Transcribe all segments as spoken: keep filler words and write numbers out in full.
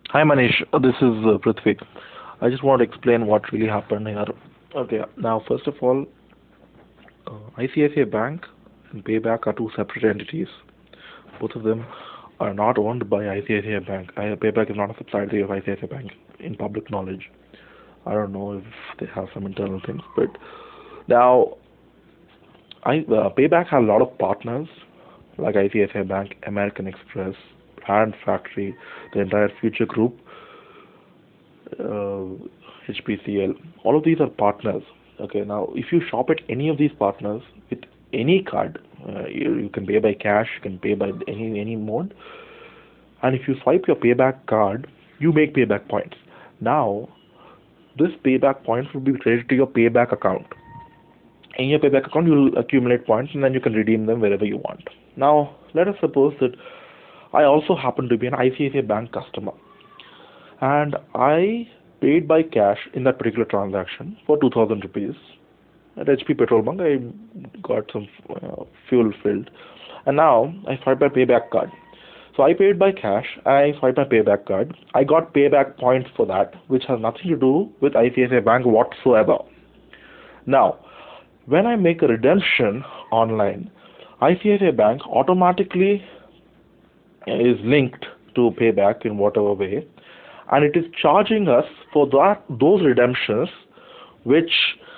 Hi Manish, Uh, this is uh, Prithvi. I just want to explain what really happened here. Okay, now first of all, uh, I C I C I Bank and Payback are two separate entities. Both of them are not owned by I C I C I Bank. I, Payback is not a subsidiary of I C I C I Bank in public knowledge. I don't know if they have some internal things, but now I uh, Payback has a lot of partners like I C I C I Bank, American Express, Brand Factory, the entire Future Group, uh, H P C L. All of these are partners. Okay, now if you shop at any of these partners with any card, uh, you, you can pay by cash, you can pay by any any mode, and if you swipe your payback card, you make payback points. Now, this payback points will be credited to your payback account. In your payback account, you will accumulate points, and then you can redeem them wherever you want. Now, let us suppose that I also happen to be an I C I C I Bank customer, and I paid by cash in that particular transaction for two thousand rupees at H P petrol bunk. I got some uh, fuel filled, and now I swipe my payback card. So I paid by cash, I swiped my payback card, I got payback points for that, which has nothing to do with I C I C I Bank whatsoever. Now, when I make a redemption online, I C I C I Bank automatically is linked to payback in whatever way, and it is charging us for that those redemptions which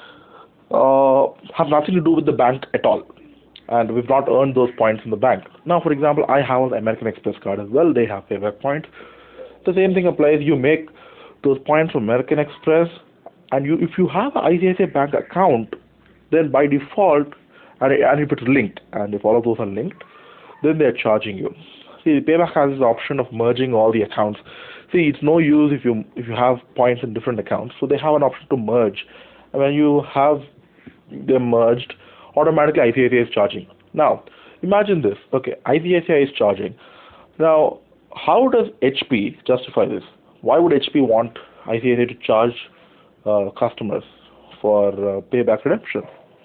uh, have nothing to do with the bank at all, and we've not earned those points in the bank. Now, for example, I have an American Express card as well. They have payback points. The same thing applies. You make those points from American Express, and you if you have an I C I C I Bank account, then by default, and, and if it's linked, and if all of those are linked, then they're charging you. See, Payback has the option of merging all the accounts. See, it's no use if you if you have points in different accounts. So they have an option to merge, and when you have them merged, automatically I C I C I is charging. Now, imagine this. Okay, I C I C I is charging. Now, how does H P justify this? Why would H P want I C I C I to charge uh, customers for uh, payback redemption?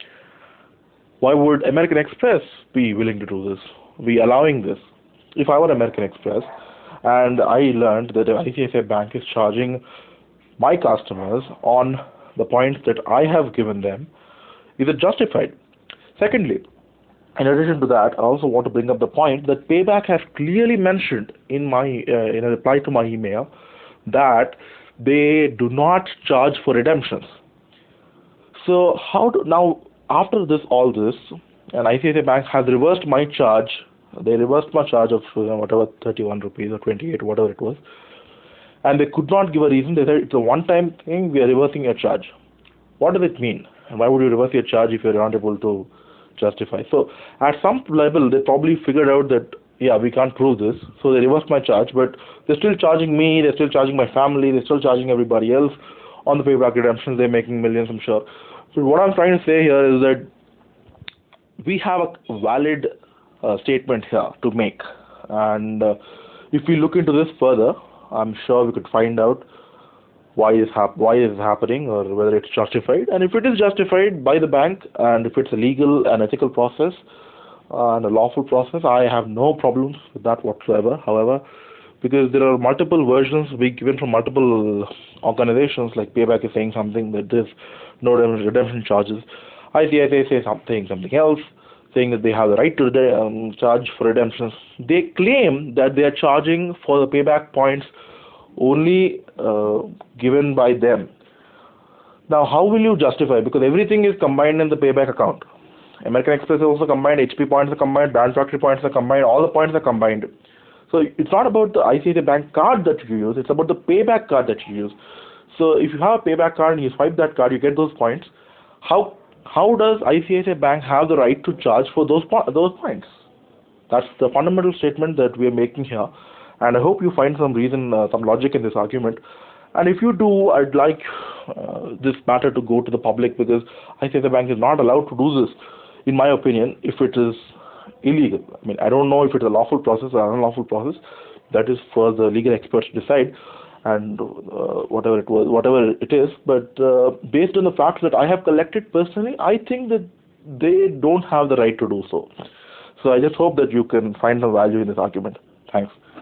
Why would American Express be willing to do this, be allowing this? If I were American Express and I learned that I C I C I Bank is charging my customers on the points that I have given them, is it justified? Secondly, in addition to that, I also want to bring up the point that Payback has clearly mentioned in my uh, in a reply to my email that they do not charge for redemptions. So how do now after this all this, and I C I C I Bank has reversed my charge. They reversed my charge of you know, whatever thirty-one rupees or twenty-eight, whatever it was, and they could not give a reason. They said it's a one-time thing. We are reversing your charge. What does it mean? And why would you reverse your charge if you're not able to justify? So at some level, they probably figured out that yeah, we can't prove this, so they reversed my charge. But they're still charging me. They're still charging my family. They're still charging everybody else on the payback redemptions. They're making millions, I'm sure. So what I'm trying to say here is that we have a valid uh, statement here to make, and uh, if we look into this further, I'm sure we could find out why is hap- why is happening or whether it's justified. And if it is justified by the bank, and if it's a legal and ethical process uh, and a lawful process, I have no problems with that whatsoever. However, because there are multiple versions being given from multiple organizations, like Payback is saying something that there's no redemption charges, I C I C I says something something else, saying that they have the right to um, charge for redemptions. They claim that they are charging for the payback points only uh, given by them. Now, how will you justify? Because everything is combined in the payback account. American Express is also combined, H P points are combined, Brand Factory points are combined, all the points are combined. So it's not about the I C I C I Bank card that you use, it's about the payback card that you use. So if you have a payback card and you swipe that card, you get those points. How how does I C I C I Bank have the right to charge for those po- those points? That's the fundamental statement that we are making here, and I hope you find some reason, uh, some logic in this argument. And if you do, I'd like uh, this matter to go to the public, because I C I C I Bank is not allowed to do this, in my opinion, if it is illegal. I mean, I don't know if it's a lawful process or an unlawful process. That is for the legal experts to decide, and uh, whatever it was, whatever it is. But uh, based on the facts that I have collected personally, I think that they don't have the right to do so. So I just hope that you can find some value in this argument. Thanks.